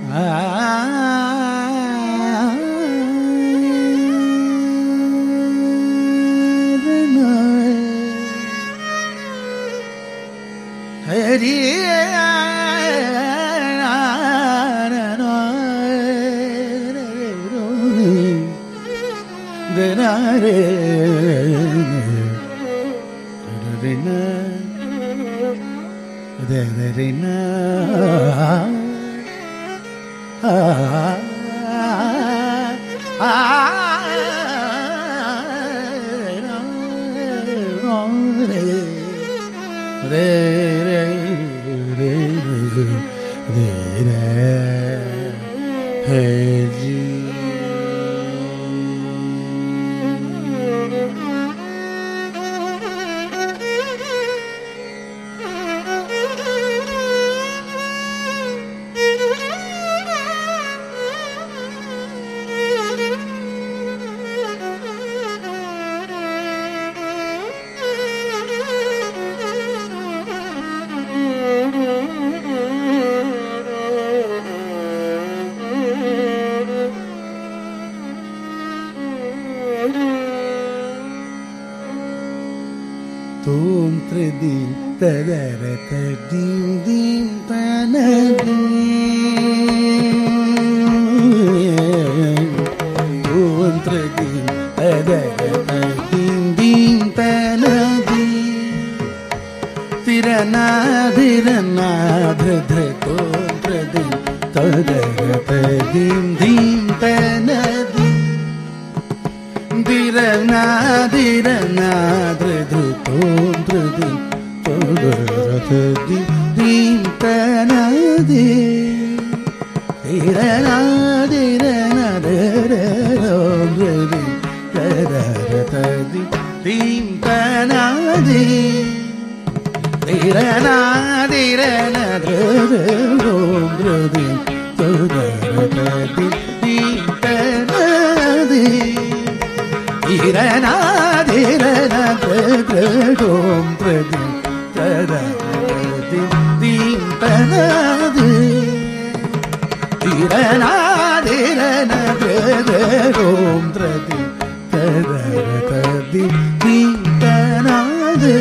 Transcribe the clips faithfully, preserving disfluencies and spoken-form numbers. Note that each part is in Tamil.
ஹரி தனாரே தரினா ஆ ஆ ரே ரே ரே ரே ரே ஹரி தோம் த்ரதீம் ததர ததீம் தீம் தனதீம் தோம் த்ரதீம் ததர ததீம் தீம் தனதீம் திரநாதிரநாதிர தோம் த்ரதீம் ததர ததீம் தீம் தனதீம் திரநாதிரநாதிர தோம் த்ரதீம் ததர ததீம் தனதீம் திரநாதிரநாதிர தோம் த்ரதீம் ததர ததீம் தனதீம் திரநாதிரநாதிர தோம் த்ரதீம் ததர ததீம் தனதீம் இரநாதிரநாதிரோம் பிரதி தரதி தீம் தனது இரநாதிரநாதிரோம் பிரதி தரதி தீம் தனது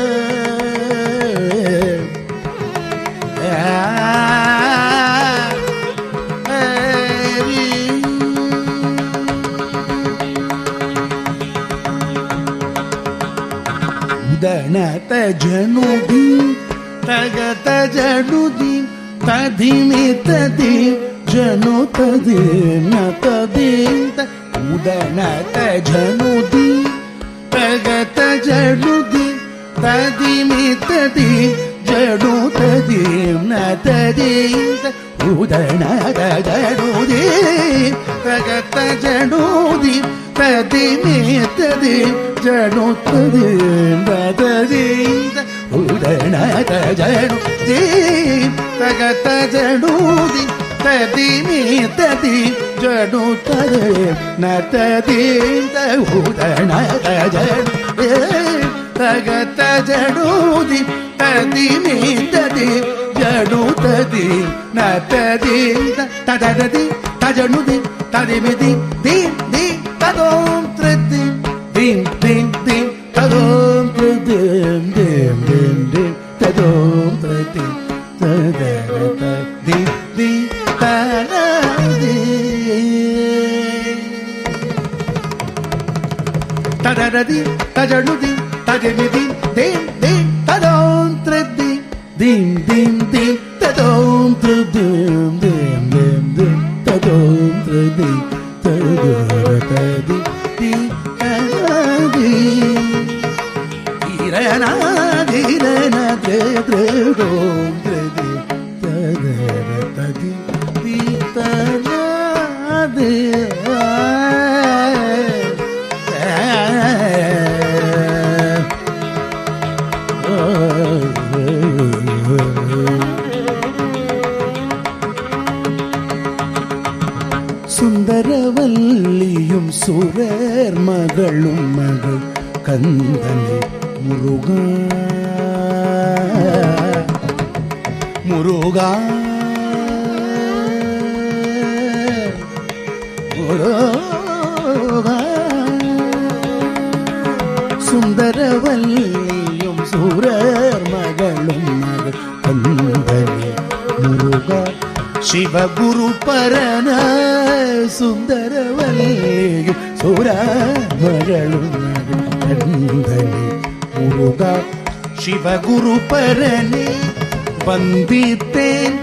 தனத ஜனுதி தகத ஜனுதி ததிமி ததி ஜனு ததி நததி உதனத ஜனுதி தகத ஜனுதி ததிமி ததி ஜனு ததி நததி உதனத ஜனுதி தகத ஜனுதி ததிமி ததி ஜனு ததி நததி உதனத ஜனுதி தகத ஜனுதி ததிமி ததி ஜனு ததி நததி உதனத ஜனுதி தகத ஜனுதி ததிமி ததி ஜனு ததி நததி தததி தஜனுதி ததிமிதி தீம் தீம் ததோம் த்ரதி தீம் தீம் தீம் ததோம் த்ரதிம் தீம் தீம் தீம் ததோம் த்ரதி ததர ததி தி தனதி ததரதி தஜனுதி ததிமிதி தீம் தீம் ததோம் த்ரதி தீம் தீம் தீம் ததோம் த்ரதிம் தீம் தீம் தீம் ததோம் த்ரதி ததர ததி தி தனதி இரநாதிரநாதிரோம் த்ரதி ததர ததி தி தனதி சுந்தரவல்லியும் சுரர் மகளும் மகள் கந்தனை முருகா முருகா ಶಿವಗುರು ಪರನ ಸುಂದರವಲ್ಲಿಯು ಸುರ ಮಗಳು ಕಂದಲಿ ಮುರುಗ ಶಿವಗುರು ಪರನೆ வந்தித்தேன்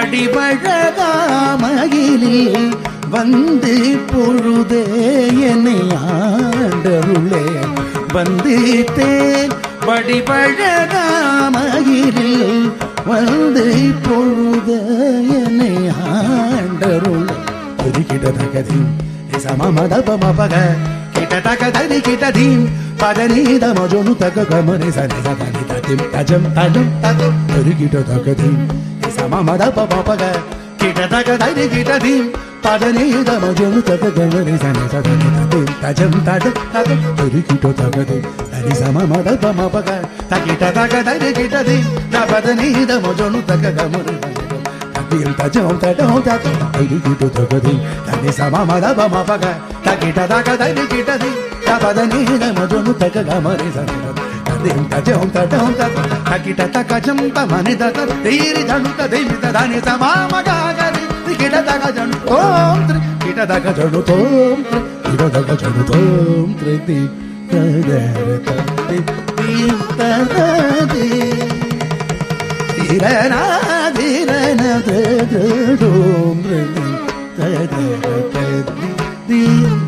வடிவழகாமகிலில் வந்து பொழுதே என்னை ஆண்டருளே வந்தித்தேன் வடிவழகாமகிலில் வந்து பொழுதே என்னை ஆண்டருளே கிட்டதகதி சமமதபமபக கிட்டதகதி கிட்டதீம் பதனீத மஜனு தக கமனி சனி சதனி ததிம் தஜம் தஜம் ததம் கிட்ட தகதீம் சமமதபமபக கிட்டதகதி கிட்டதீம் பதனீத மஜனு தக கமனி சனி சதனி ததிம் தஜம் தஜம் ததம் கிட்ட தகதி தனி சமமதபமபக கிட்டதகதி கிட்டதீம் பதனீத மஜனு தக கமனி தஜம் தஜம் ததம் கிட்ட தகதி தனி சமமதபமபக கிட்டதகதி கிட்டதீம் பதனீத மஜனு தக கமனி சனி தஜம் தஜம் ததம் கிட்ட தகஜம் தமனி ததம் தீரி ஜனு ததிமி ததானி சமமகரி கிட்ட தகஜனு தோம் த்ரி கிட்ட தகஜனு தோம் த்ரி கிட்ட தகஜனு தோம் த்ரி தி ததர ததி தததி திரனா திரனா ததோம் த்ரி ததர ததி